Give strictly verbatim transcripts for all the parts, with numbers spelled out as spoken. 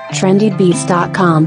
trendy beats dot com.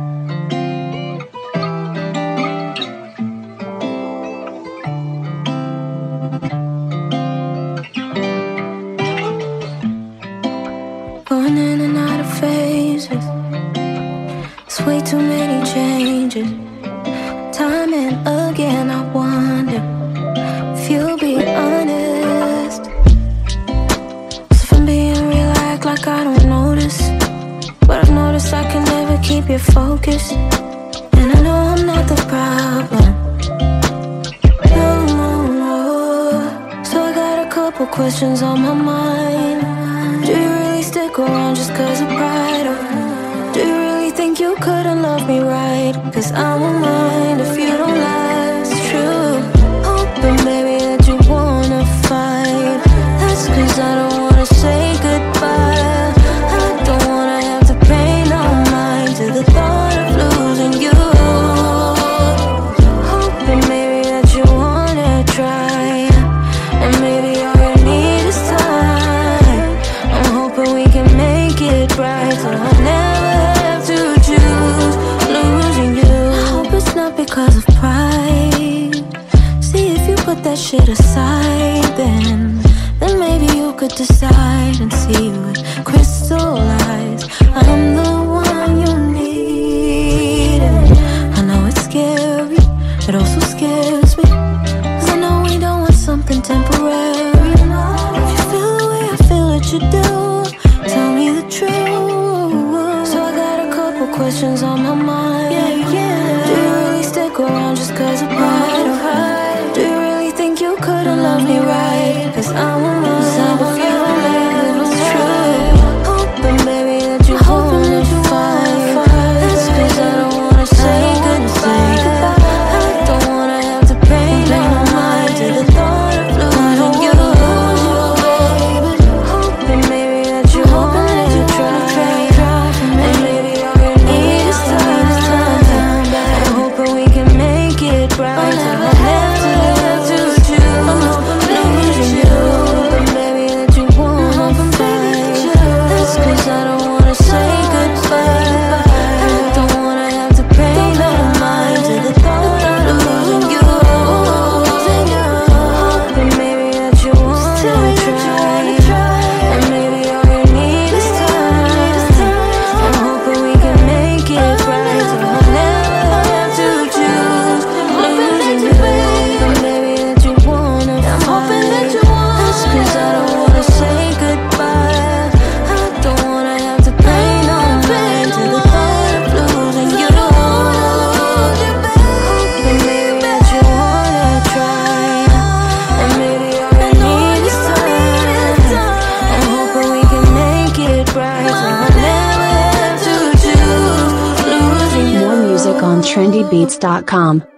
Going in and out of phases. It's way too many changes. Time and again I wonder if you'll be honest. So if I'm being real, I act like I don't notice. But I've noticed I can never keep your focus. And I know I'm not the problem. No, no, no. So I got a couple questions on my mind. Do you really stick around just cause of pride? Or do you really think you couldn't love me right? Cause I won't mind if you don't last true. Hoping baby that you wanna fight. That's cause I don't wanna say goodbye. I don't wanna have to pay no mind to the thought of losing you. Hoping maybe that you wanna try. And maybe all you need is time. I'm hoping we can make it right, so I'll never have to choose losing you. I hope it's not because of pride. See, if you put that shit aside, then Then maybe you could decide and see with crystal eyes. I'm the one you need. And I know it's scary, it also scares me. Cause I know we don't want something temporary. If you feel the way I feel that you do, tell me the truth. So I got a couple questions on my mind. Yeah, yeah. Do you really stick around just cause of pride? Or do you really think you couldn't love me right? Cause I won't mind if you don't live, it's true. Hoping baby that you wanna fight. That's cause I don't wanna say goodbye. I don't wanna have to pay no mind to the thought of losing you. Hoping maybe that you wanna try. And maybe all you need is time. I'm hoping we can make it right, so I'll never have to choose losing you. But maybe that you wanna fight. That's cause I don't wanna say goodbye. I don't wanna have to pay no mind to the thought of losing you. Hoping maybe that you wanna try. And maybe all you need is time. I'm hoping we can make it right, so I'll never have to choose losing you. But maybe that you wanna fight. That's cause I don't wanna say goodbye. I don't wanna have to pay no mind to the thought of losing you. Hoping maybe that you wanna try. And maybe all you need is time. I'm hoping we can make it right, so I'll never have to choose losing you. More music on trendy beats dot com.